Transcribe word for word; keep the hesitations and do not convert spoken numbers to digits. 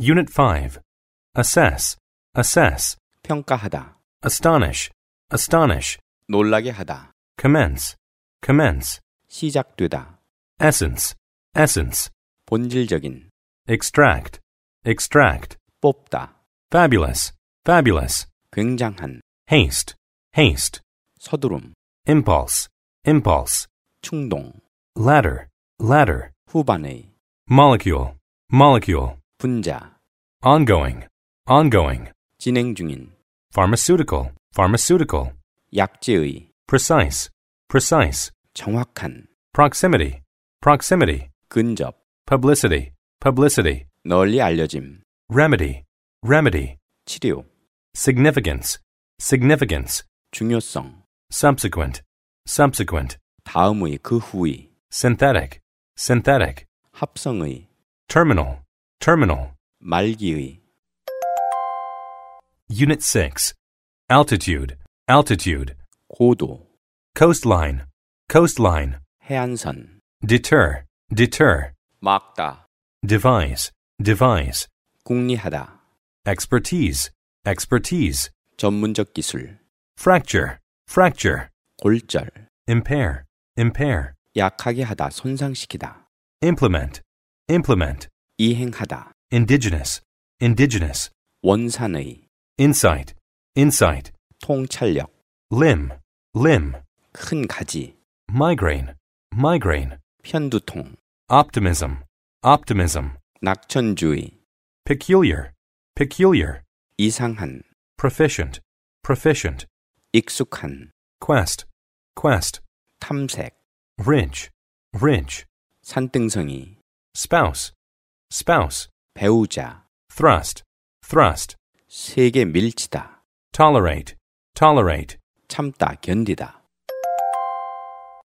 Unit five. Assess, assess. 평가하다, Astonish, astonish. 놀라게 하다, Commence, commence. 시작되다, Essence, essence. 본질적인, Extract, extract. 뽑다, Fabulous, fabulous. 굉장한, Haste, haste. 서두름, Impulse, impulse. 충동, Ladder, ladder. 후반의, Molecule, molecule. 분자, Ongoing, ongoing. 진행 중인, Pharmaceutical, pharmaceutical. 약제의, Precise, precise. 정확한, Proximity, proximity. 근접, Publicity, publicity. 널리 알려짐, Remedy, remedy. 치료, Significance, significance. 중요성, Subsequent, subsequent. 다음의 그 후의, Synthetic, synthetic. 합성의, Terminal, terminal. 말기의, Unit six. Altitude, altitude. 고도, Coastline, coastline. 해안선, Deter, deter. 막다, Devise, devise. 궁리하다, Expertise, expertise. 전문적 기술, Fracture, fracture. 골절, Impair, impair. 약하게 하다, 손상시키다, Implement, implement. 이행하다, Indigenous, indigenous. 원산의, Insight, insight. 통찰력, Limb, limb. 큰 가지, Migraine, migraine. 편두통, Optimism, optimism. 낙천주의, Peculiar, peculiar. 이상한, Proficient, proficient. 익숙한, Quest, quest. 탐색, Ridge, ridge. 산등성이, Spouse, spouse. 배우자, Thrust, thrust. 세게 밀치다, Tolerate, tolerate. 참다, 견디다.